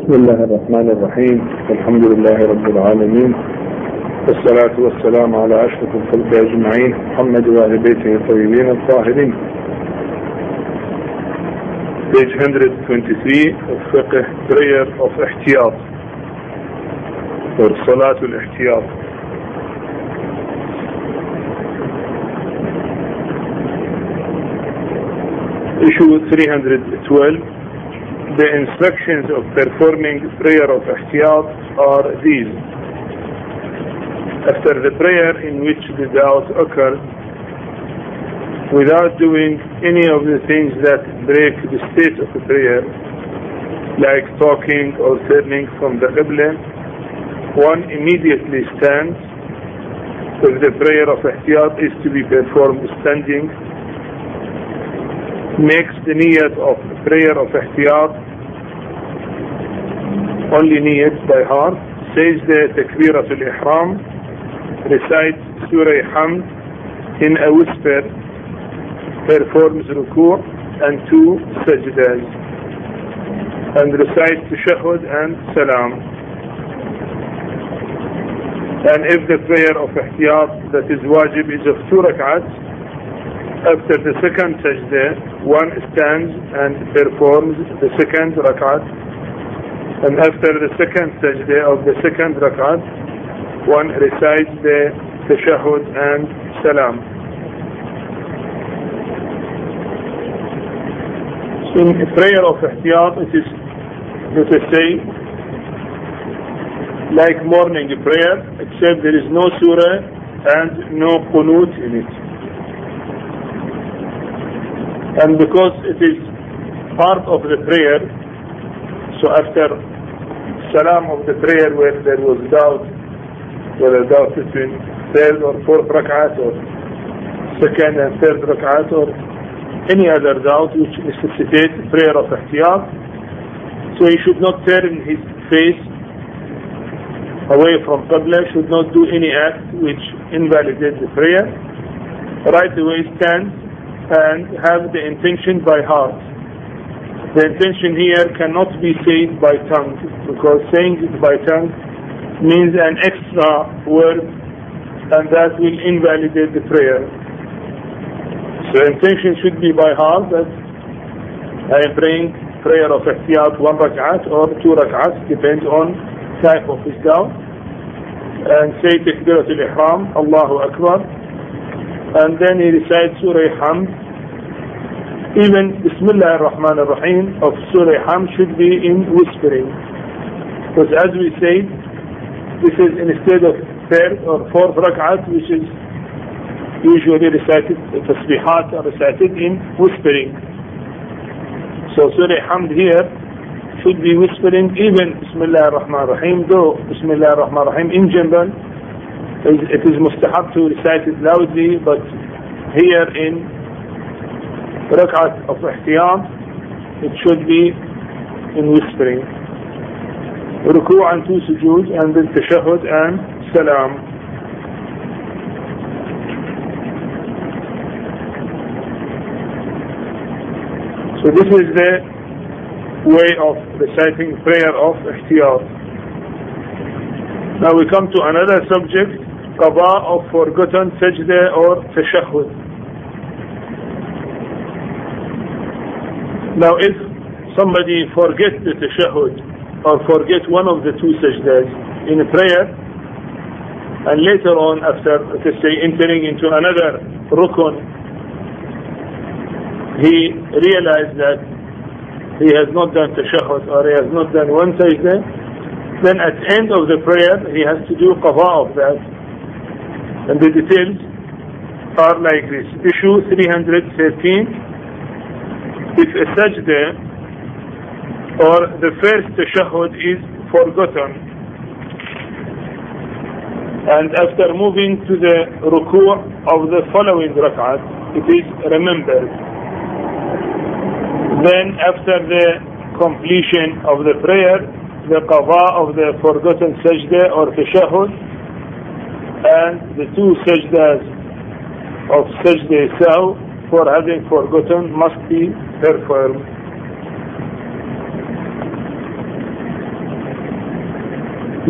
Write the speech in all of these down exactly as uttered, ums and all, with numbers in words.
بسم الله الرحمن الرحيم. الحمد لله رب العالمين، والصلاة والسلام على أشرف الخلق أجمعين محمد وآل بيته الطيبين الطاهرين. Page one hundred twenty-three of Fiqh, prayer of Ihtiyat or Salatul Ihtiyat. Issue three hundred twelve. The instructions of performing prayer of Ihtiyat are these. After the prayer in which the doubt occurs, without doing any of the things that break the state of the prayer, like talking or turning from the Qibla, one immediately stands. If the prayer of Ihtiyat is to be performed standing, makes the niyat of prayer of Ihtiyat, only niyat by heart, says the Takbiratul Ihram, recites Surah Hamd in a whisper, performs ruku' and two sajdas, and recites Tashahhud and Salam. And if the prayer of Ihtiyat that is wajib is of two rak'ats, after the second sajda, one stands and performs the second rak'at, and after the second sajda of the second rak'at, one recites the Tashahhud and Salam. In a prayer of Ihtiyat, it is, let us say, like morning prayer, except there is no surah and no qunut in it. And because it is part of the prayer, so after Salam of the prayer where there was doubt, whether doubt between third or fourth rak'at or second and third rak'at or any other doubt which necessitates prayer of Ihtiyat, so he should not turn his face away from Qibla, should not do any act which invalidates the prayer. Right away stand and have the intention by heart. The intention here cannot be said by tongue, because saying it by tongue means an extra word, and that will invalidate the prayer. So intention should be by heart, that I am praying prayer of Ihtiyat one rak'at or two rak'at, depends on type of his doubt, and say Takbiratul Ihram, Allahu Akbar, and then he recites Surah Hamd. Even Bismillah ar-Rahman ar-Rahim of Surah Hamd should be in whispering, because as we said, this is instead of third or fourth rak'at, which is usually recited, tasbihat are recited in whispering. So Surah Hamd here should be whispering, even Bismillah ar-Rahman ar-Rahim, though Bismillah ar-Rahman ar-Rahim in general it is mustahab to recite it loudly, but here in rak'at of Ihtiyat it should be in whispering. Ruku' and two sujood, and then Tashahhud and Salam. So this is the way of reciting prayer of Ihtiyat. Now we come to another subject, qada of forgotten sajda or tashahhud. Now if somebody forgets the tashahhud or forget one of the two sajdas in a prayer, and later on after, let's say, entering into another rukun, he realized that he has not done tashahhud or he has not done one sajda, then at the end of the prayer he has to do qada of that. And the details are like this. Issue three hundred thirteen. If a sajda or the first tashahhud is forgotten, and after moving to the ruku' of the following rak'at it is remembered, then after the completion of the prayer, the qada of the forgotten sajda or tashahhud and the two sajdas of sajda saw for having forgotten must be performed.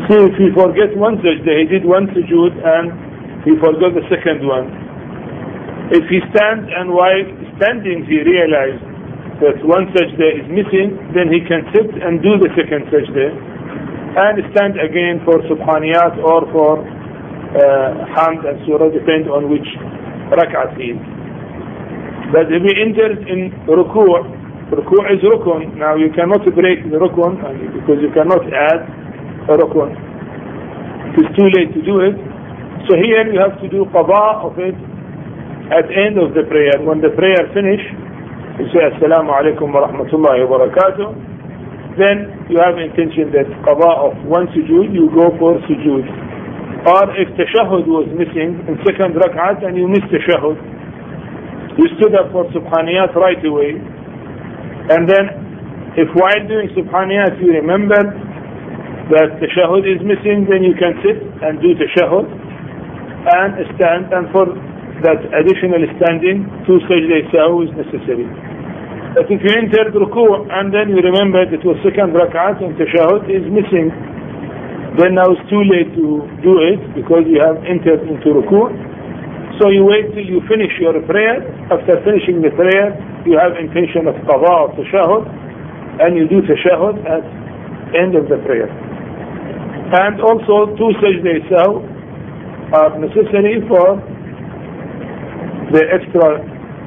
see, if he forgets one sajda, he did one sujood and he forgot the second one. If he stands and while standing he realized that one sajda is missing, then he can sit and do the second sajda and stand again for subhaniyat or for uh, hamd and surah, depend on which rak'at he is. But if he enters in ruku', ruku' is rukun. Now you cannot break the rukun because you cannot add a rukun. It is too late to do it. So here you have to do qada of it at the end of the prayer. When the prayer finish, you say Assalamu alaikum wa rahmatullahi wa barakatuh. Then you have intention that qada of one sujood, you go for sujood. Or if tashahhud was missing in second rak'at and you missed tashahhud, you stood up for subhaniyat right away. And then if while doing subhaniyat you remember that tashahhud is missing, then you can sit and do tashahhud and stand, and for that additional standing, two sajda sahwi is necessary. But if you entered ruku' and then you remember that it was second rak'at and tashahhud is missing, then now it's too late to do it because you have entered into ruku'. So you wait till you finish your prayer. After finishing the prayer, you have intention of qada of tashahhud, and you do tashahhud at end of the prayer. And also two sajda sahwi are necessary for the extra,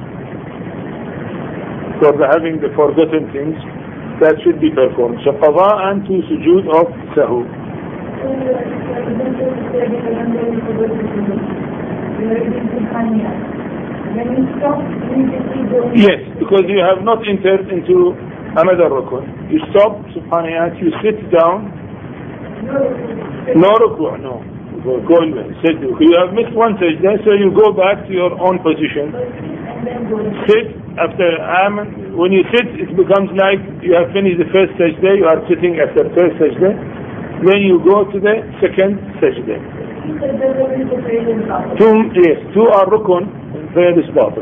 for the having the forgotten things that should be performed. So qada and two sujood of sahwi. Yes, because you have not entered into another rukun. You stop subhaniyat, you sit down. No ruku', no. Go in there, sit. You have missed one sajda, so you go back to your own position. Sit after amen. When you sit, it becomes like you have finished the first sajda, you are sitting after first sajda. Then you go to the second sajda. Two, yes, two are rukun, and third is batil.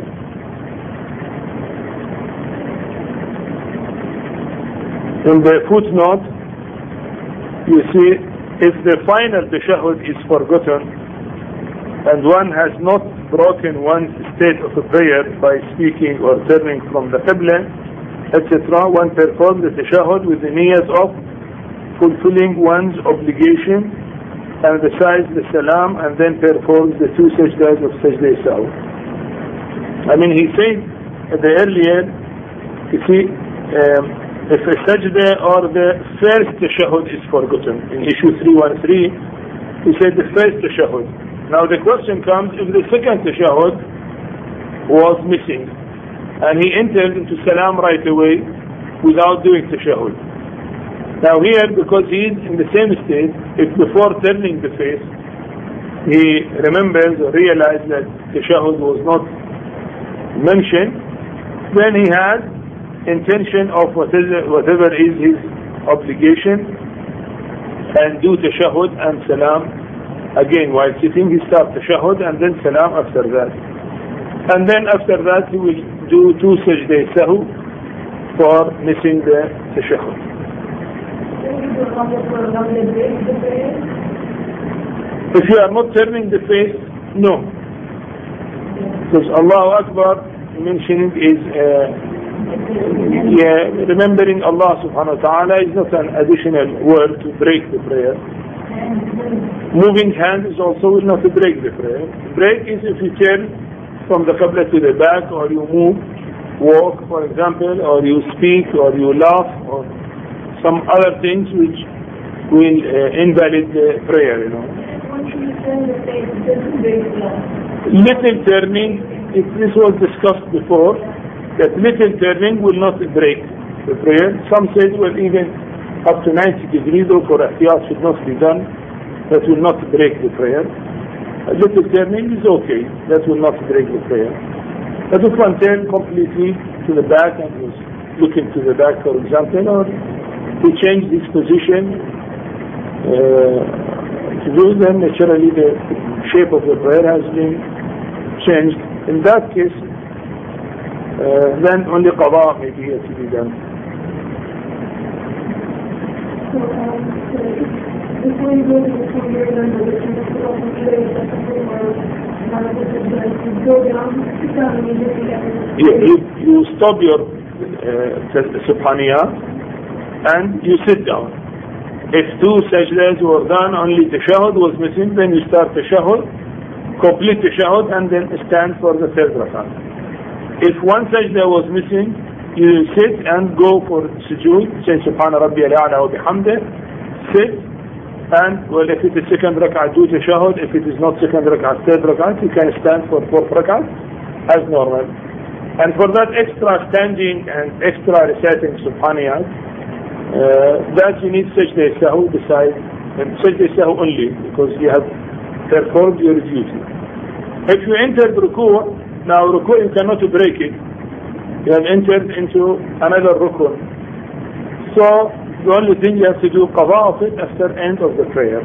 In the footnote, you see, if the final tashahhud is forgotten, and one has not broken one's state of a prayer by speaking or turning from the qibla, et cetera, one performs the tashahhud with the niyat of fulfilling one's obligation and recites the salam and then performs the two sajdas of sajda sahwi. I mean, he said at the earlier, you see, um, if a sajda or the first tashahhud is forgotten, in issue three thirteen, he said the first tashahhud. Now the question comes, if the second tashahhud was missing and he entered into salam right away without doing tashahhud. Now here, because he is in the same state, if before turning the face, he remembers or realizes that tashahhud was not mentioned, then he has intention of whatever, whatever is his obligation and do tashahhud and salam again. While sitting, he starts tashahhud and then salam after that. And then after that, he will do two sajda sahwi for missing the tashahhud. If you are not turning the face, no. Because Allahu Akbar mentioning is uh, yeah, remembering Allah subhanahu wa ta'ala is not an additional word to break the prayer. Moving hands is also not to break the prayer. Break is if you turn from the qibla to the back, or you move, walk for example, or you speak, or you laugh, or some other things which will uh, invalid the prayer, you know. Little turning, if this was discussed before, that little turning will not break the prayer. Some said, well, even up to ninety degrees, though for ihtiyat should not be done, that will not break the prayer. A little turning is okay, that will not break the prayer. But if one turn completely to the back and was looking to the back, for example, or to change this position uh, to do, then naturally the shape of the prayer has been changed. In that case, uh, then only qada may be to be done. So, um, so if before you go to the finger, then the listener put off the tray, or you go down, sit down, and you just get you, you, you stop your uh, subhaniyah and you sit down. If two sajdas were done, only tashahud was missing, then you start tashahud, complete tashahud, and then stand for the third rak'ah. If one sajda was missing, you sit and go for sujood, say Subhana Rabbiyal A'la wa bihamdih, sit, and well, if it is second rak'ah, do tashahud. If it is not second rak'ah, third rak'ah, you can stand for fourth rak'ah as normal. And for that extra standing and extra reciting Subhaniyah, uh, that you need sajda sahu beside, and sajda sahu only, because you have performed your duty. If you enter ruku', now ruku' you cannot break it. You have entered into another rukun. So the only thing you have to do qada of it after end of the prayer.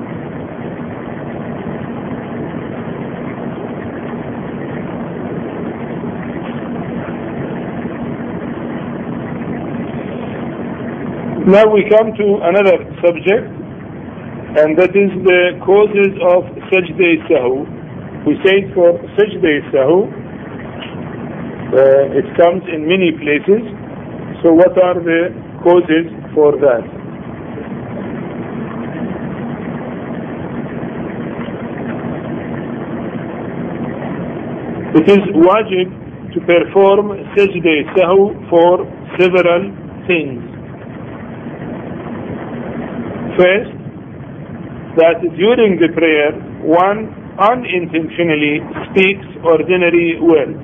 Now we come to another subject, and that is the causes of sajda sahu. We say for sajda sahu, uh, it comes in many places. So what are the causes for that? It is wajib to perform sajda sahu for several things. First, that during the prayer one unintentionally speaks ordinary words.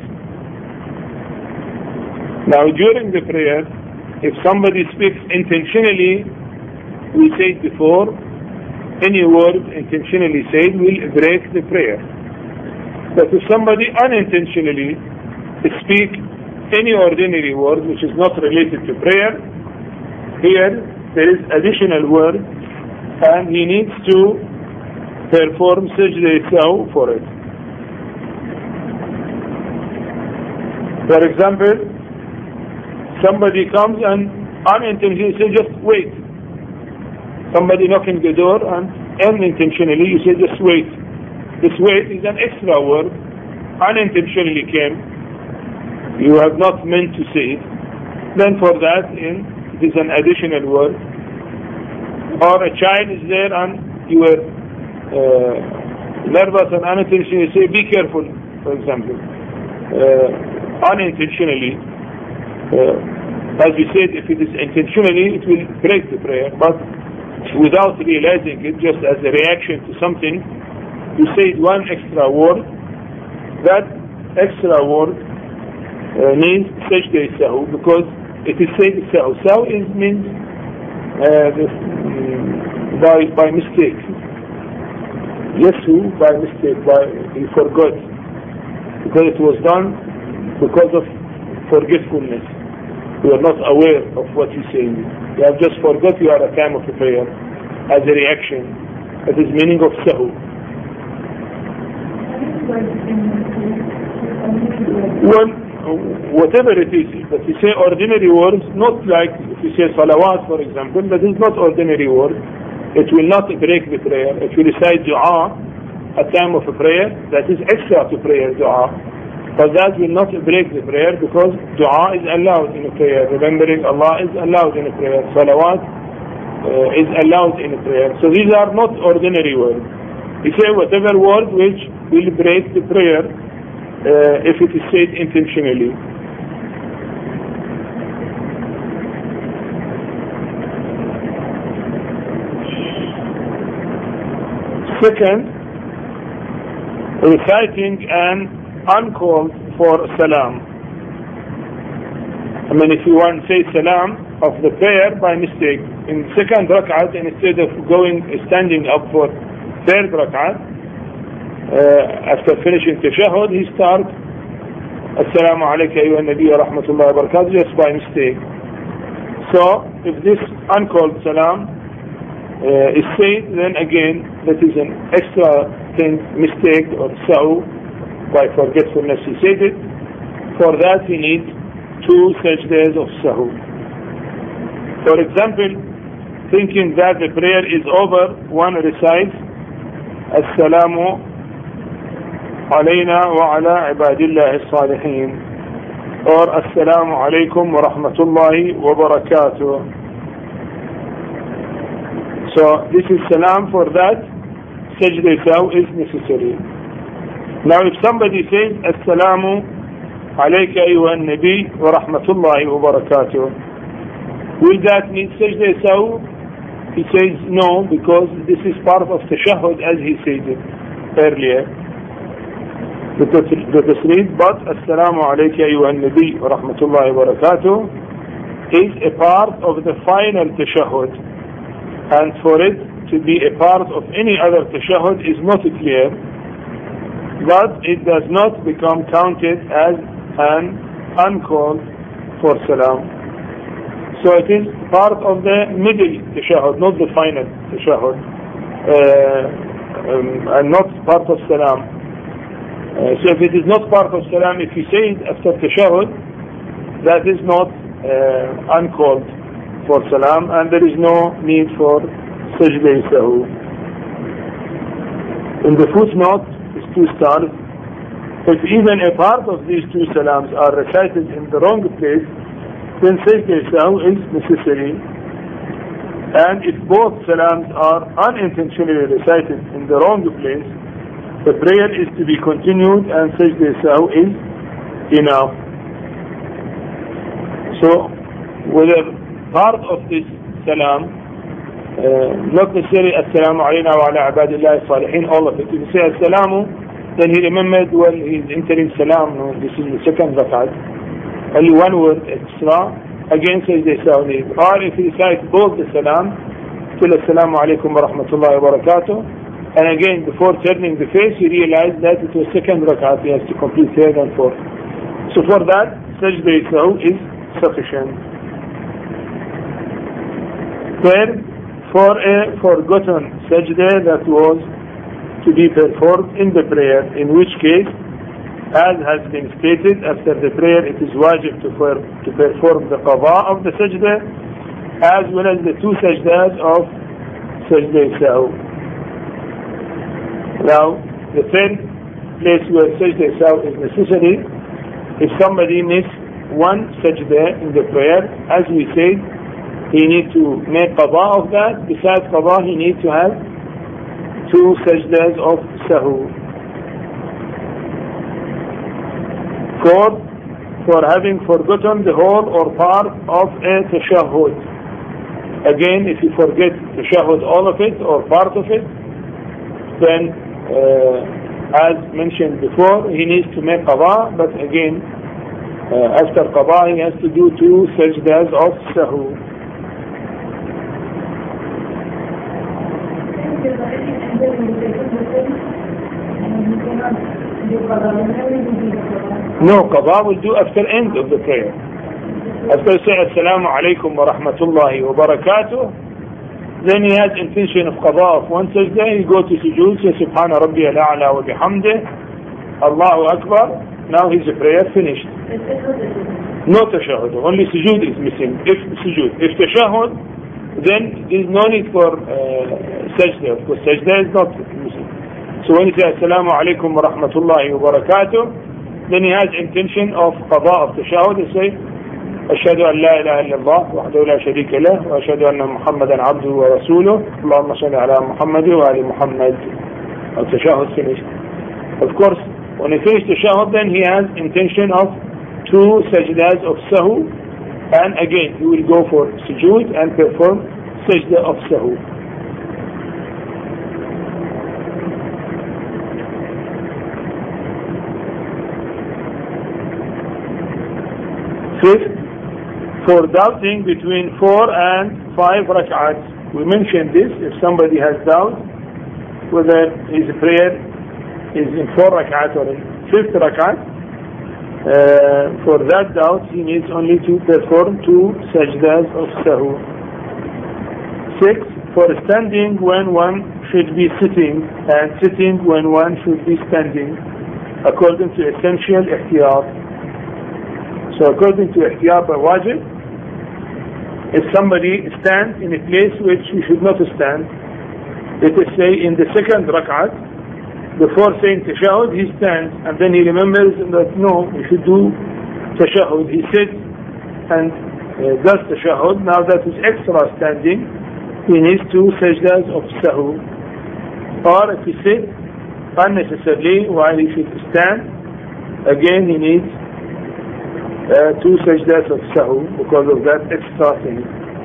Now during the prayer, if somebody speaks intentionally, we said before, any word intentionally said will break the prayer. But if somebody unintentionally speaks any ordinary word which is not related to prayer, here there is additional word and he needs to perform sajda sahu for it. For example, somebody comes and unintentionally says, just wait. Somebody knocking the door and unintentionally you say, just wait. This wait is an extra word, unintentionally came. You have not meant to say it. Then for that, in, it is an additional word. Or a child is there and you were uh, nervous and unintentionally say, be careful, for example. Uh, unintentionally. Uh, as we said, if it is intentionally, it will break the prayer. But without realizing it, just as a reaction to something, you said one extra word. That extra word uh, means sajda sahu, because it is said sahu. Sahu is means uh, this, um, by by mistake. Yasu by mistake, by he forgot, because it was done because of forgetfulness. You are not aware of what you say. You have just forgot you are a time of the prayer as a reaction. That is meaning of sahu. Well, whatever it is, but you say ordinary words, not like if you say salawat, for example, that is not ordinary word. It will not break the prayer. If you recite dua at time of a prayer, that is extra to prayer, dua. But that will not break the prayer, because dua is allowed in a prayer. Remembering Allah is allowed in a prayer. Salawat uh, is allowed in a prayer. So these are not ordinary words. You say whatever word which will break the prayer uh, if it is said intentionally. Second, reciting an uncalled for salam. I mean, if you want to say salam of the prayer by mistake in second rak'at, instead of going standing up for third rak'at, uh, after finishing tashahud, he starts Assalamu alayka ayyuha nabi wa rahmatullahi wa barakatuh, just by mistake. So if this uncalled salam uh, is said, then again that is an extra thing, mistake or sahu, by forgetfulness he said it. For that he needs two sajdas of sahu. For example, thinking that the prayer is over, one recites Assalamu alayna wa ala ibadillahi as-salihin, or Assalamu alaykum wa rahmatullahi wa barakatuh. So this is salam for that. Sajda saw is necessary. Now if somebody says Assalamu alayka ayyuha an-nabi wa rahmatullahi wa barakatuh, will that mean sajda saw? He says no, because this is part of tashahhud as he said it earlier. The tasreed, but Assalamu alayka ayyuha an-nabi wa rahmatullahi wa barakatuh is a part of the final tashahhud, and for it to be a part of any other tashahhud is not clear, but it does not become counted as an uncalled for salam. So it is part of the middle tashahhud, not the final tashahhud, uh, um, and not part of salam. Uh, so if it is not part of salam, if you say it after tashahhud, that is not uh, uncalled for salam, and there is no need for sajda sahu. In the footnote, is two stars. If even a part of these two salams are recited in the wrong place, then sajda sahu is necessary. And if both salams are unintentionally recited in the wrong place, the prayer is to be continued and sajda sahu is enough. So whether part of this salam, uh, not necessarily Assalamu alayna wa ala ibadillahi as-salihin, all of it. If you say Assalamu, then he remembered when he's entering salam, no, this is the second rakat, only one word extra, again sajda sahu need. Or if he recites both the salam, till Assalamu alaykum wa rahmatullahi wa barakatuh, and again, before turning the face, he realized that it was second rakat, he has to complete third and fourth. So for that, sajda sahu is sufficient. Third, for a forgotten sajda that was to be performed in the prayer, in which case, as has been stated, after the prayer it is wajib to, for, to perform the qada of the sajda, as well as the two sajdas of sajda sahu. Now, the third place where sajda sahu is necessary, if somebody missed one sajda in the prayer, as we said, he needs to make qada of that. Besides qada, he needs to have two sajdas of sahu. Fourth, for having forgotten the whole or part of a tashahhud. Again, if you forget tashahhud, all of it or part of it, then uh, as mentioned before, he needs to make qada, but again, uh, after qada, he has to do two sajdas of sahu. No, qada will do after end of the prayer. After say Assalamu alaykum wa rahmatullahi wa barakatuh, then he has intention of qada of one sajda, he go to sujood, say Subhana Rabbi al-A'la wa bihamdih, Allahu Akbar, now his prayer finished. No tashahhud, only sujood is missing. If sujood, if tashahhud, then there is no need for uh, sajda, because sajda is not missing. So when he says Assalamu alaykum wa rahmatullahi wa barakatuh, then he has intention of qada of tashahhud, he say أشهد أن لا إله إلا الله وحده لا شريك له وأشهد أن محمدا عبده ورسوله اللهم صل على محمد وآل محمد. التشهد finished. Of course, when he finished the tashahhud, then he has intention of two sajdas of sahu, and again he will go for sujood and perform sajda of sahu. Fifth, for doubting between four and five rak'ats. We mentioned this, if somebody has doubt whether his prayer is in four rak'at or in fifth rak'at, uh, for that doubt he needs only to perform two sajdas of sahu. Six, for standing when one should be sitting and sitting when one should be standing, according to essential ihtiyat. So according to ihtiyat al-wajib, if somebody stands in a place which he should not stand, let us say in the second rak'at, before saying tashahhud, he stands, and then he remembers that no, he should do tashahhud. He sits and uh, does tashahhud. Now that is extra standing. He needs two sajdas of sahu. Or if he sits unnecessarily while he should stand, again he needs uh, two sajdas of sahu because of that extra thing.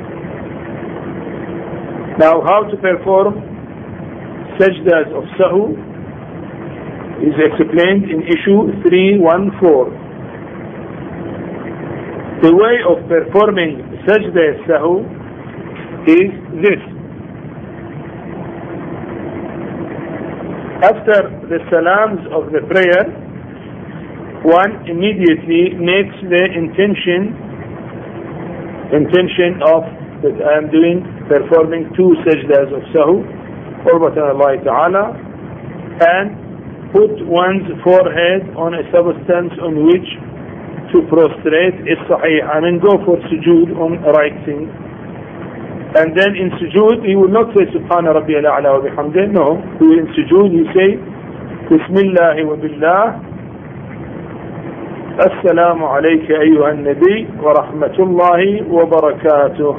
Now how to perform sajdas of sahu is explained in issue three fourteen. The way of performing sajda sahu is this. After the salams of the prayer, one immediately makes the intention intention of that I am doing, performing two sajdas of sahu, qurbatan Allah Ta'ala, and put one's forehead on a substance on which to prostrate is sahih, and then go for sujood on right thing. And then in sujood he will not say Subhana Rabbi al-A'la wa bihamdih. No, in sujood he say Bismillah wa billah, Assalamu alayka ayyuha an-nabi wa rahmatullahi wa barakatuh.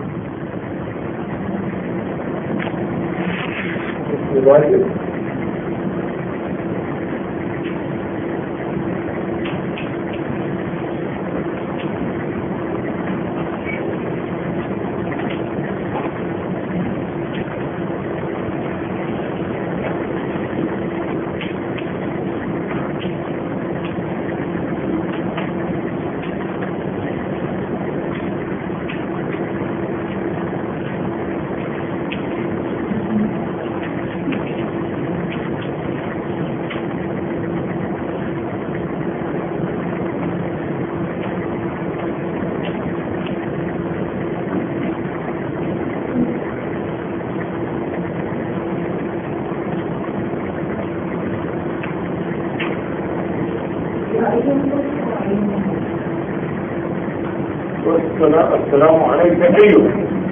السلام عليك أيها.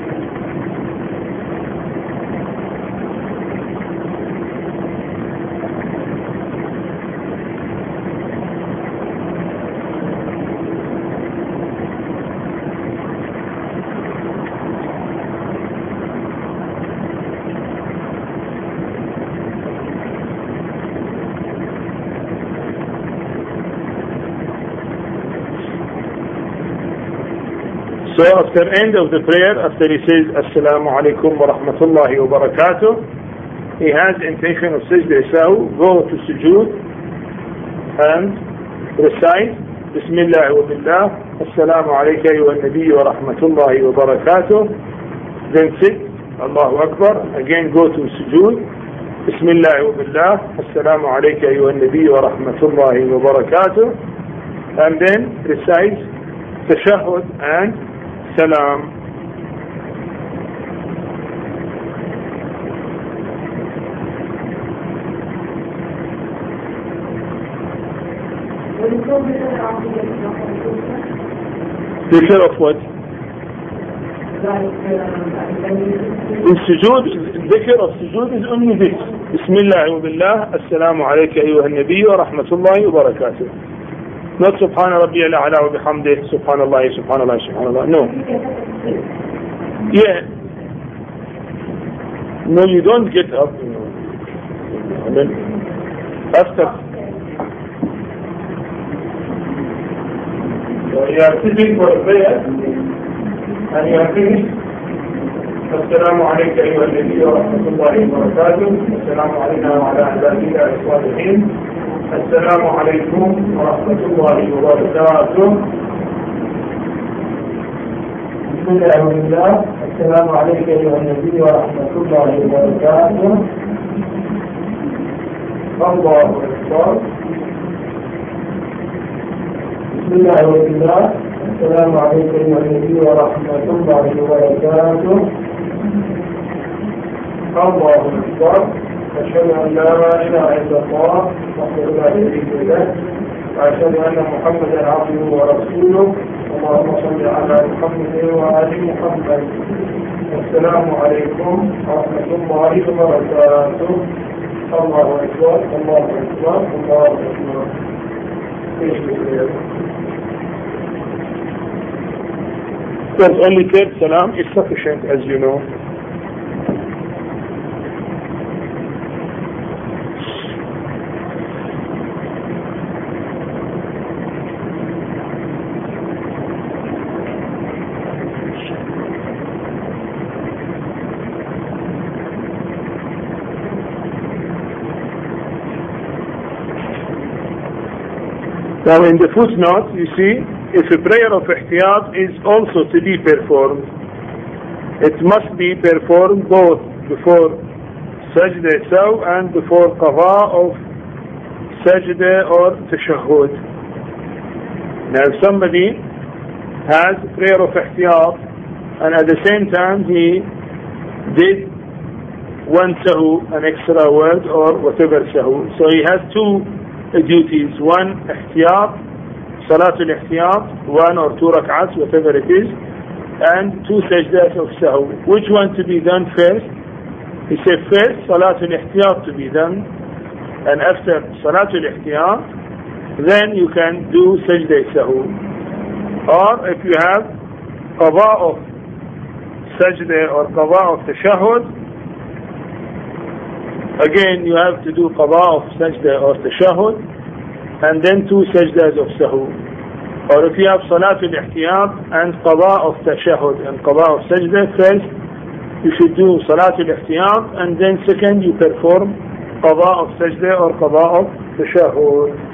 So after end of the prayer, after he says Assalamu alaikum wa rahmatullahi wa barakatuh, he has intention of sajda sahu, go to sujood and recite Bismillah wa billah, Assalamu alayka ayyuha an-nabi wa rahmatullahi wa barakatuh. Then sit, Allahu Akbar, again go to sujood, Bismillah wa billah, Assalamu alayka ayyuha an-nabi wa rahmatullahi wa barakatuh, and then recite tashahhud and salam. Dhikr of what? In sujood, dhikr of sujood is only this. Bismillah wa billah, Assalamu alayka ayyuha an-nabi wa rahmatullahi wa barakatuh. Not Subhana Rabbi al-A'la wa bihamdih, Subhanallah, Subhanallah, Subhanallah. No. Yeah. No, you don't get up. You know. And then after. So you are sitting for a prayer and you are finished. Assalamu alayka ayyuha an-nabi wa rahmatullahi wa barakatuh. Assalamu alayna wa ala ibadillah as-salihin. السلام عليكم ورحمة الله وبركاته. بسم الله والله. السلام عليك أيها النبي ورحمة الله وبركاته. الله أكبر. بسم الله والله. السلام عليك أيها النبي ورحمة الله وبركاته. الله أكبر. أشهد أن لا إله إلا الله وحده لا شريك له وأشهد أن محمدا عبده ورسوله اللهم صل على محمد وآل محمد. السلام عليكم ورحمة الله وبركاته. الله أكبر الله أكبر الله أكبر. There's only third salam is sufficient, as you know. Now in the footnote, you see, if a prayer of ihtiyat is also to be performed, it must be performed both before sajda saw and before qada of sajda or tashahhud. Now if somebody has a prayer of ihtiyat and at the same time he did one sahu, an extra word or whatever sahu, so he has two duties, one ihtiyat, salatul ihtiyat, one or two rak'ats, whatever it is, and two sajdas of sahu. Which one to be done first? He said first salatul ihtiyat to be done, and after salatul ihtiyat then you can do sajda sahu. Or if you have qada of sajda or qada of tashahhud, again you have to do qada of sajda or tashahhud and then two sajdas of sahu. Or if you have salatul ihtiyat and qada of tashahhud and qada of sajda, first you should do salatul ihtiyat and then second you perform qada of sajda or qada of tashahhud.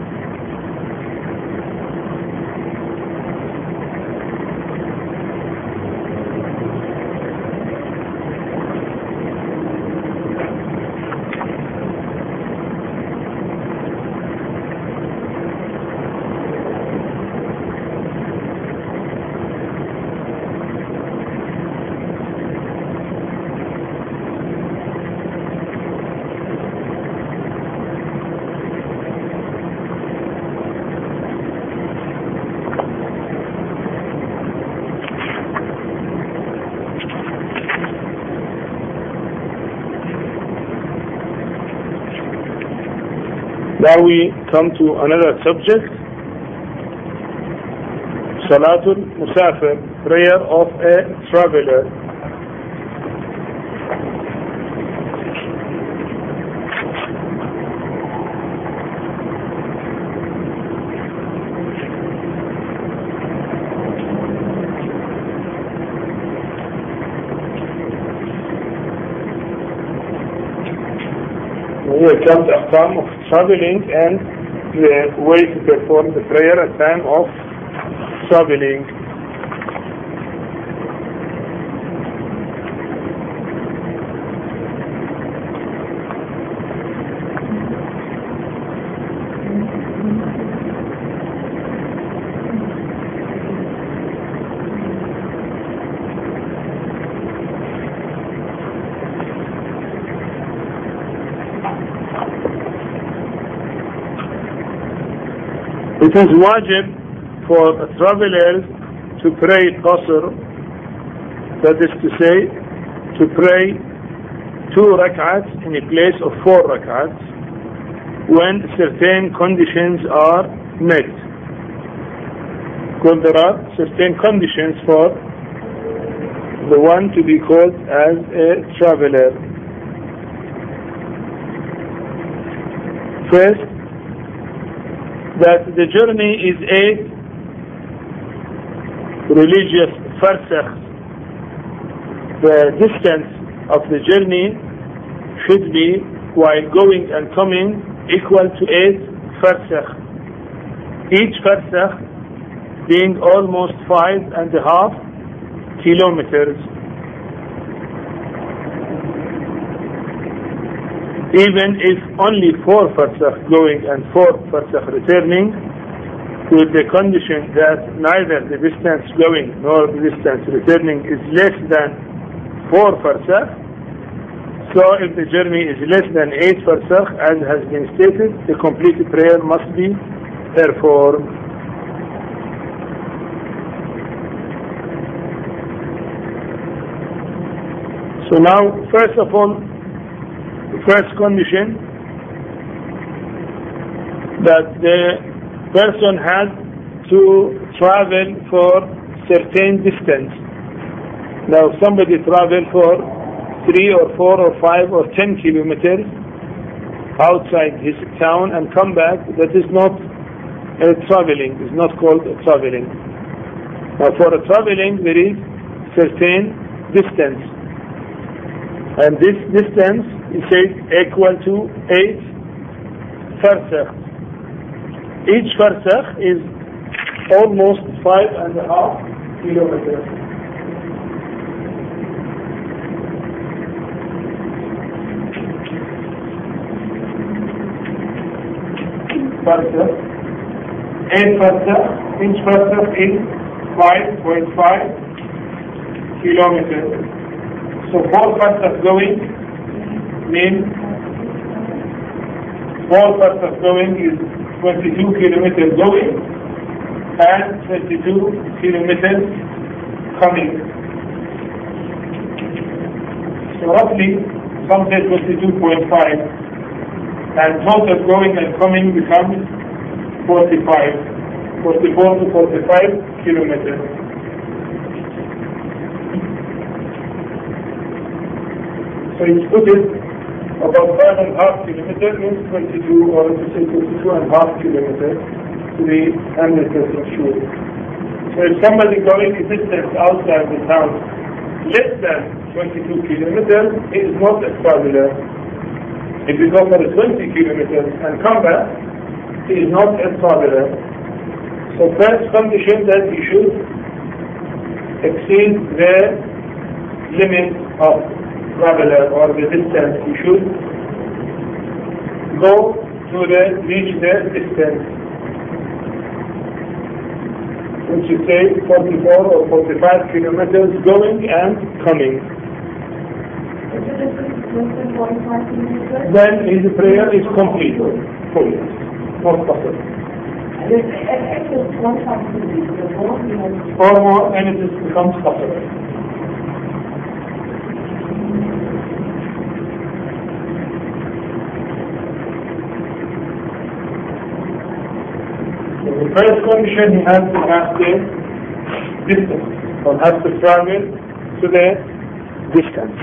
Now we come to another subject, Salatul Musafir, prayer of a traveler. Here comes a time of traveling and the way to perform the prayer at time of traveling. It is wajib for travelers to pray qasr, that is to say, to pray two rak'ats in a place of four rak'ats when certain conditions are met. Because there are certain conditions for the one to be called as a traveler. First, that the journey is eight religious farsakh. The distance of the journey should be, while going and coming, equal to eight farsakh. Each farsakh being almost five and a half kilometers. Even if only four farsakh going and four farsakh returning, with the condition that neither the distance going nor the distance returning is less than four farsakh. So if the journey is less than eight farsakh, as has been stated, the complete prayer must be performed. So now, first of all, the first condition that the person has to travel for certain distance. Now, if somebody travel for three or four or five or ten kilometers outside his town and come back, that is not uh, traveling. It's not called traveling. Now, for a traveling, there is certain distance, and this distance is said equal to eight farsakh. Each farsakh is almost five and a half kilometers. Farsakh, eight farsakh. Each farsakh is five point five kilometers. So four farsakh going means four farsakh going is twenty-two kilometers going and twenty-two kilometers coming. So roughly, some say twenty-two point five, and total going and coming becomes forty-five, forty-four to forty-five kilometers. So you put it about five and a half kilometers means twenty-two, or to say twenty-two and a half kilometers to be one hundred percent sure. So if somebody going a distance outside the town less than twenty-two kilometers, he is not a traveler. If he goes for twenty kilometers and come back, he is not a traveler. So first condition that he should exceed the limit of traveler or the distance. He should go to the reach the distance, which is say forty-four or forty-five kilometers going and coming. Then his prayer is complete, fully, not possible. Or more, and it becomes possible. So the first condition, he has to have the distance, or has to travel to the distance.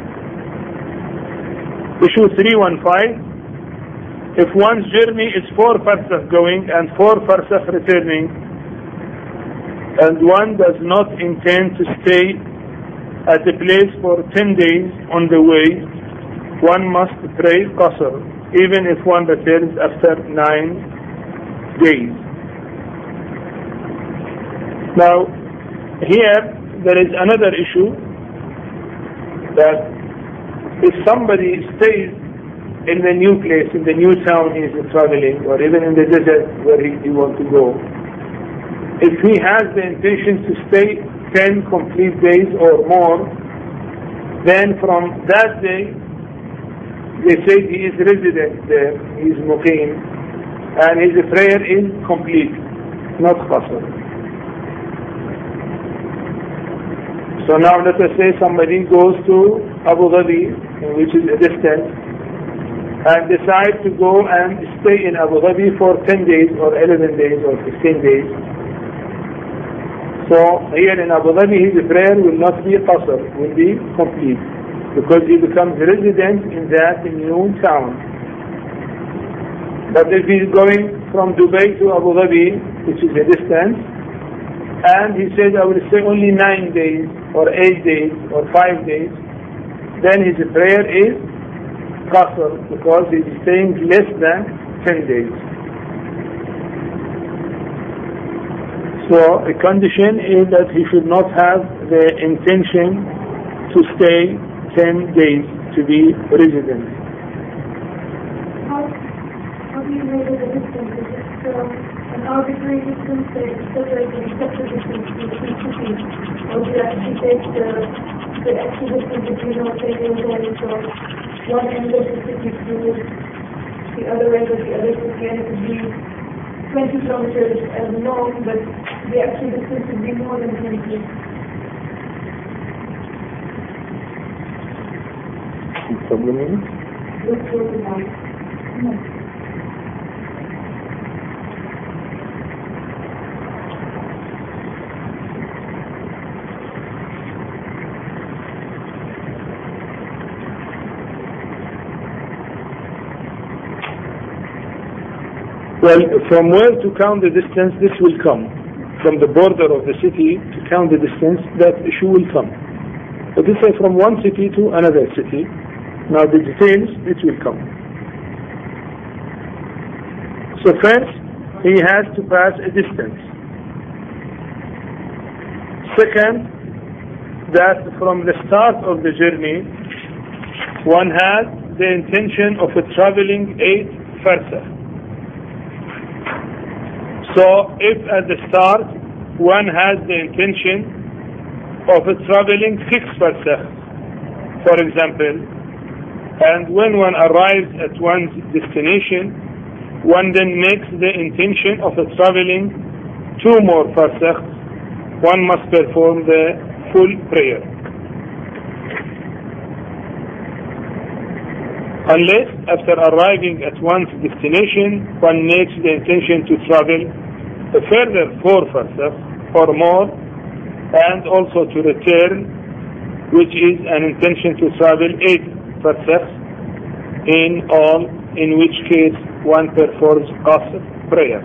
Issue three one five. If one's journey is four farsakh going and four farsakh returning, and one does not intend to stay at the place for ten days on the way, one must pray qasr, even if one returns after nine days. Now, here there is another issue, that if somebody stays in the new place, in the new town he is traveling, or even in the desert where he, he wants to go, if he has the intention to stay ten complete days or more, then from that day, they say he is resident there, he is muqim, and his prayer is complete, not qasr. So now let us say somebody goes to Abu Dhabi, which is a distance, and decide to go and stay in Abu Dhabi for ten days or eleven days or fifteen days. So here in Abu Dhabi his prayer will not be qasr, will be complete, because he becomes resident in that new town. But if he is going from Dubai to Abu Dhabi, which is a distance, and he says I will stay only nine days or eight days or five days, then his prayer is qasr, because he is staying less than ten days. So a condition is that he should not have the intention to stay ten days to be resident. How, how do you measure the distance? Is it uh, an arbitrary distance that is separating separate distance between two cities? Or do you actually take the, the actual distance between what they are going from one end of the city to the other end of the other city, and it would be twenty kilometers as long, but the actual distance would be more than twenty. Supplement? Well, from where to count the distance, this will come. From the border of the city to count the distance, that issue will come. But this is from one city to another city. Now the details, it will come. So first, he has to pass a distance. Second, that from the start of the journey, one has the intention of traveling eight farsakh. So if at the start one has the intention of traveling six farsakh, for example, and when one arrives at one's destination, one then makes the intention of traveling two more farsakh, one must perform the full prayer. Unless after arriving at one's destination, one makes the intention to travel a further four farsakh or more, and also to return, which is an intention to travel eight farsakh in all, in which case one performs qasr prayer.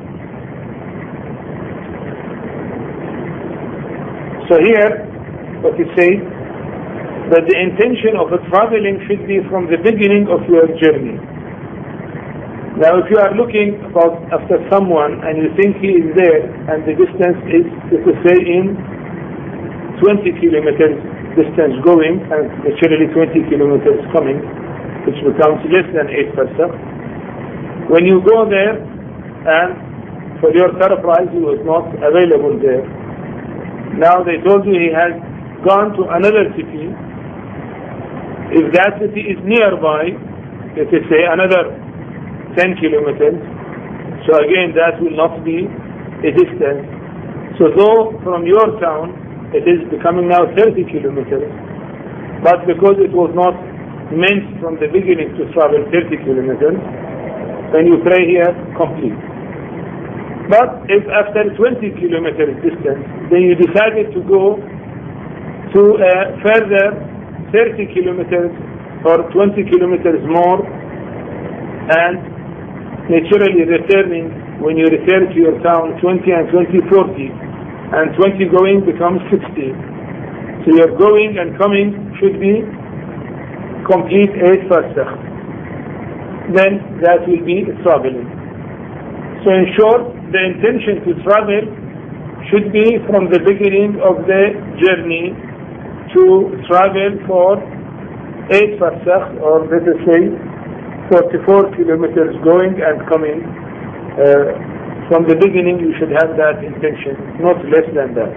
So here, what he says, that the intention of traveling should be from the beginning of your journey. Now if you are looking about after someone and you think he is there and the distance is, let us say, in twenty kilometers distance going and naturally twenty kilometers coming, which becomes less than eight farsakh. When you go there and for your surprise he was not available there, now they told you he has gone to another city. If that city is nearby, let us say another ten kilometers, so again that will not be a distance. So though from your town it is becoming now thirty kilometers, but because it was not meant from the beginning to travel thirty kilometers, then you pray here complete. But if after twenty kilometers distance, then you decided to go to a further thirty kilometers or twenty kilometers more, and naturally returning, when you return to your town, twenty and twenty, forty, and twenty going becomes sixty. So your going and coming should be complete eight farsakh. Then that will be traveling. So in short, the intention to travel should be from the beginning of the journey to travel for eight farsakh, or let us say forty-four kilometers going and coming. Uh, from the beginning you should have that intention, not less than that.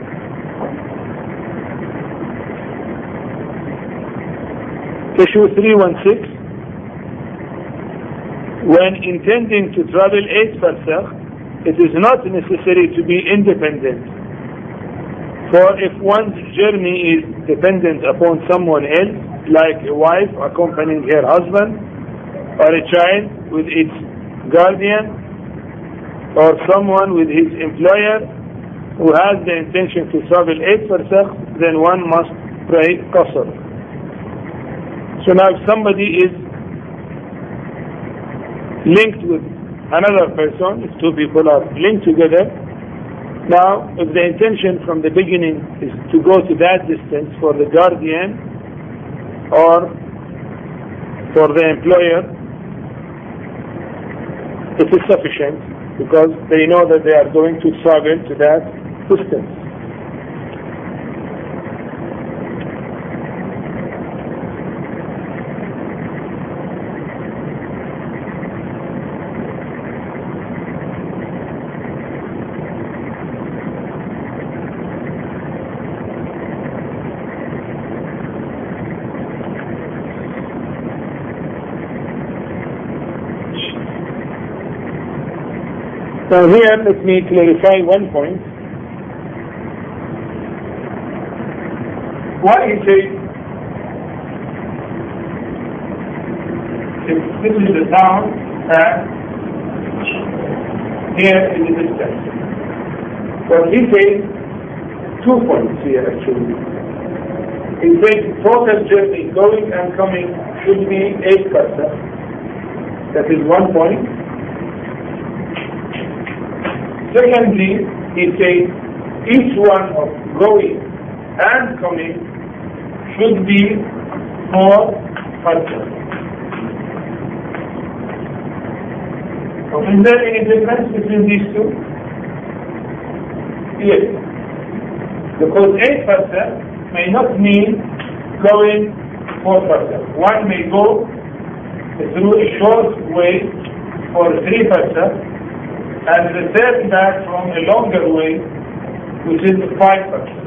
Issue three sixteen. When intending to travel eight farsakh, it is not necessary to be independent. For if one's journey is dependent upon someone else, like a wife accompanying her husband, or a child with its guardian, or someone with his employer who has the intention to travel eight farsakh, then one must pray qasr. So now if somebody is linked with another person, if two people are linked together, now if the intention from the beginning is to go to that distance for the guardian or for the employer, it is sufficient because they know that they are going to travel to that distance. Now here let me clarify one point. Why he says If this is the town and here is the distance. But he says two points here actually. He says total journey going and coming should be eight percent. That is one point. Secondly, he says each one of going and coming should be four percent. So is there any difference between these two? Yes. Because eight percent may not mean going four percent. One may go through a short way for three percent and return back from a longer way, which is five percent.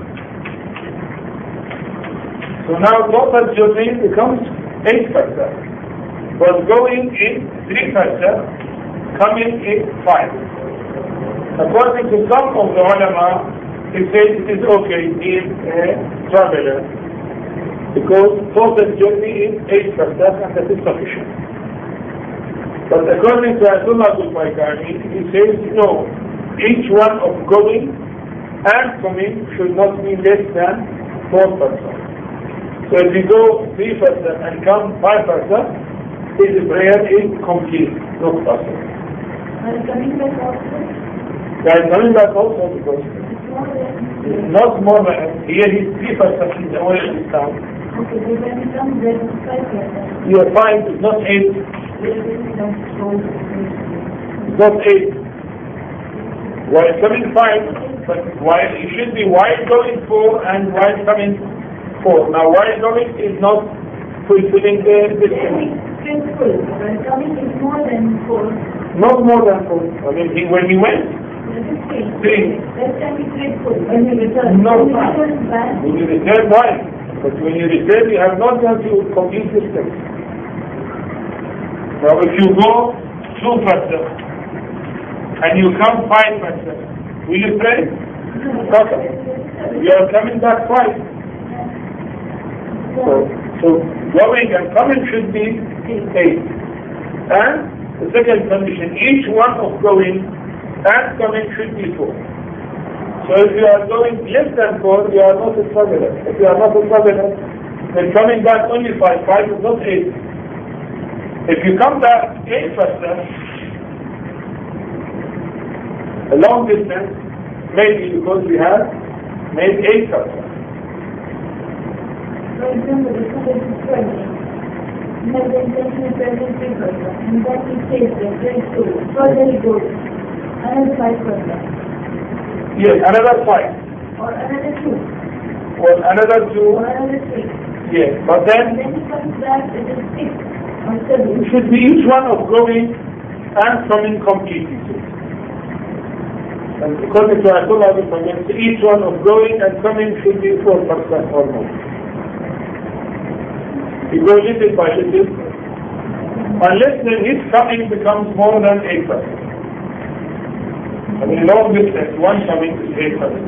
So now total journey becomes eight percent. But going in three percent, coming in five. According to some of the ulama, it says it is okay in a traveler because total journey is eight percent and that is sufficient. But according to Ayatollah al-Baykani, he says no, each one of going and coming should not be less than four percent. So if you go three percent and come five percent, his prayer is complete, not possible. And coming back also? They are coming back also because not more than, here is three percent in the oil in town. Okay, but when it comes there, it's five percent. Your five is not eight. It's not eight. While coming five, but while it should be while going four and while coming four. Now while going is not fulfilling the distance. It's full. When coming is more than four. Not more than four. I mean, he, when he went, three. That time it's grateful. When you return. No. When you return back. When you return, why? But when you return, you have not done to complete distance. Now if you go two percent and you come five percent, will you pray? Okay. You are coming back five. So, so going and coming should be eight. And the second condition, each one of going and coming should be four. So if you are going less than four, you are not a traveler. If you are not a traveler, then coming back only five, five is not eight. If you come back eight percent, a long distance, maybe because we have made eight percent. For example, the student is traveling. He has the intention of traveling three percent. And then he stays there, very soon. Further he goes. Another five percent. Yes, another five. Or another two. Or another two. Or another three. Yes, but And then then he comes back, it is six. Or it seven. should be each one of going and coming completely. And according to Ayatollah al-Baykani, each one of going and coming should be four percent or more. You go little by little, unless then his coming becomes more than eight percent. I mean, long distance, one coming is eight percent.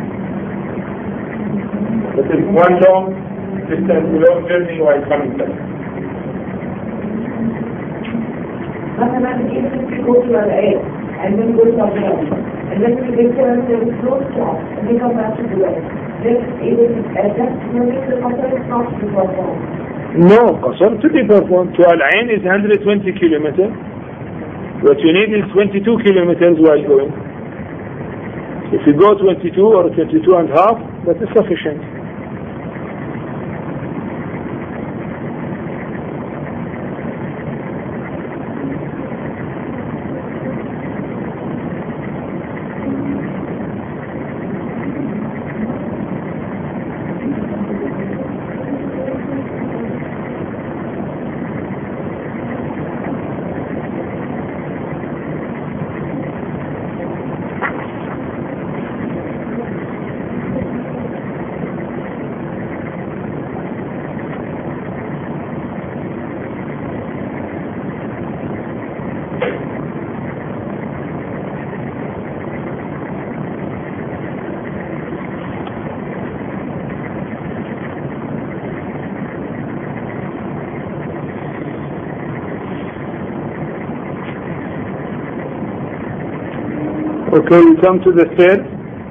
That is one long distance, long journey while coming back. Mathematics, even if you go to an A and then go somewhere else, and then you return, there is no stop, and you come back to the A. Then even at that moment, the matter is not to perform. No, Qasr to be performed. To Al-Ain is one hundred twenty kilometers. What you need is twenty-two kilometers while going. If you go twenty-two or twenty-two and a half, that is sufficient. Okay, we come to the third,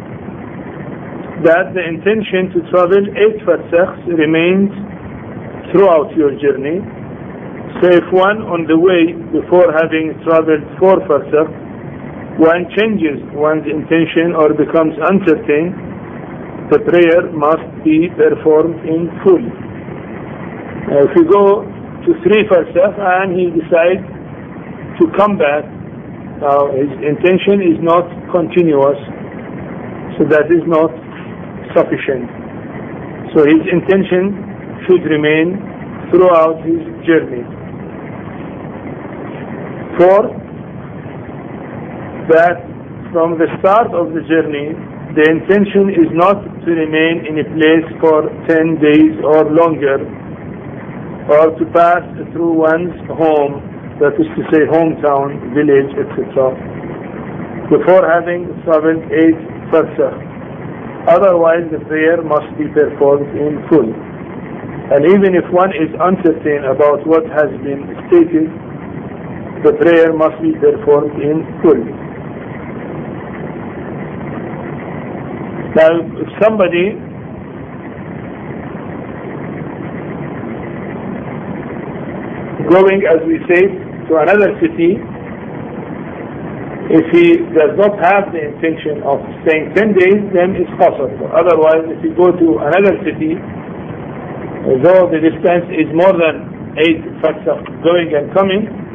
that the intention to travel eight farsakhs remains throughout your journey. So if one on the way, before having traveled four farsakhs, one changes one's intention or becomes uncertain, the prayer must be performed in full. Now if you go to three farsakhs and he decides to come back, now his intention is not continuous, so that is not sufficient. So his intention should remain throughout his journey. Fourth, that from the start of the journey, the intention is not to remain in a place for ten days or longer, or to pass through one's home, that is to say hometown, village, et cetera, before having traveled eight farsakhs. Otherwise, the prayer must be performed in full. And even if one is uncertain about what has been stated, the prayer must be performed in full. Now, if somebody going, as we say, to another city, if he does not have the intention of staying ten days, then it's possible. Otherwise, if you go to another city, though the distance is more than eight farsakh going and coming,